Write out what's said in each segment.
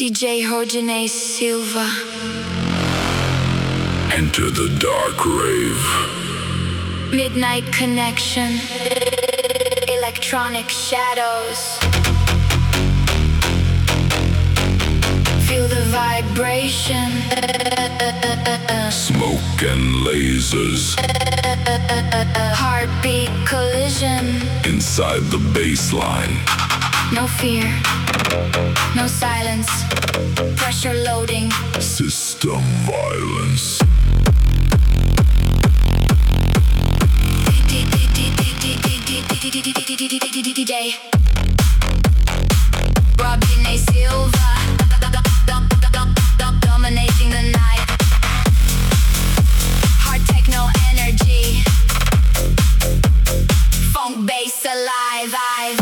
DJ Rodney Silva. Enter the dark rave. Midnight connection. Electronic shadows. Feel the vibration. Smoke and lasers. Heartbeat collision. Inside the baseline. No fear. No silence. Pressure loading. System violence. DJ Rodney Silva, dominating the night. Hard techno energy, funk bass alive.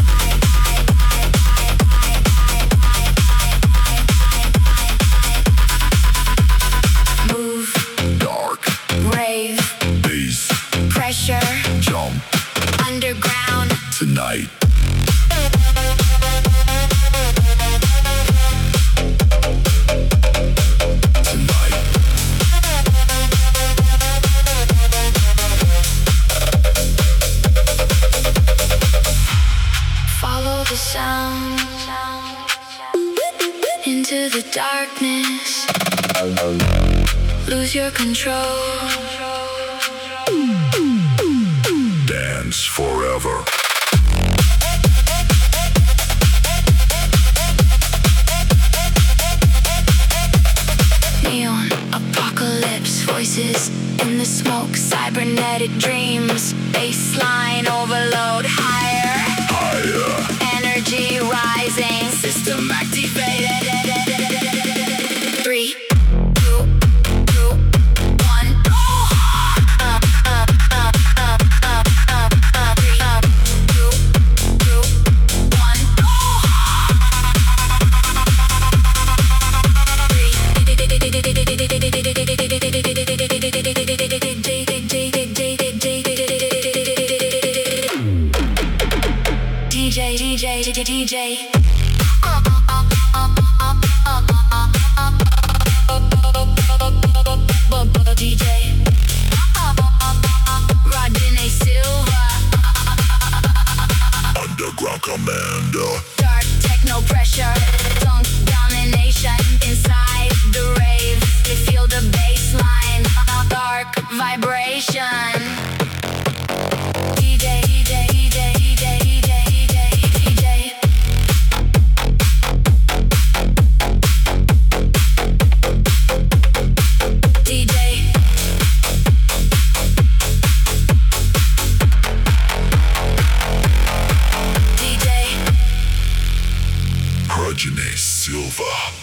Move, Dark rave, bass. pressure, Jump underground. tonight. Tonight. Follow the sound into the darkness. Lose your control. Dance forever. Neon apocalypse voices in the smoke. Cybernetic dreams. Baseline overload higher. Higher. Energy rising. System activated. 3, 2, 1. 3, 2, 1. DJ Rodney Silva, Underground commander. dark techno pressure, funk domination inside the rave. You feel the baseline, dark vibration. DJ Rodney Silva.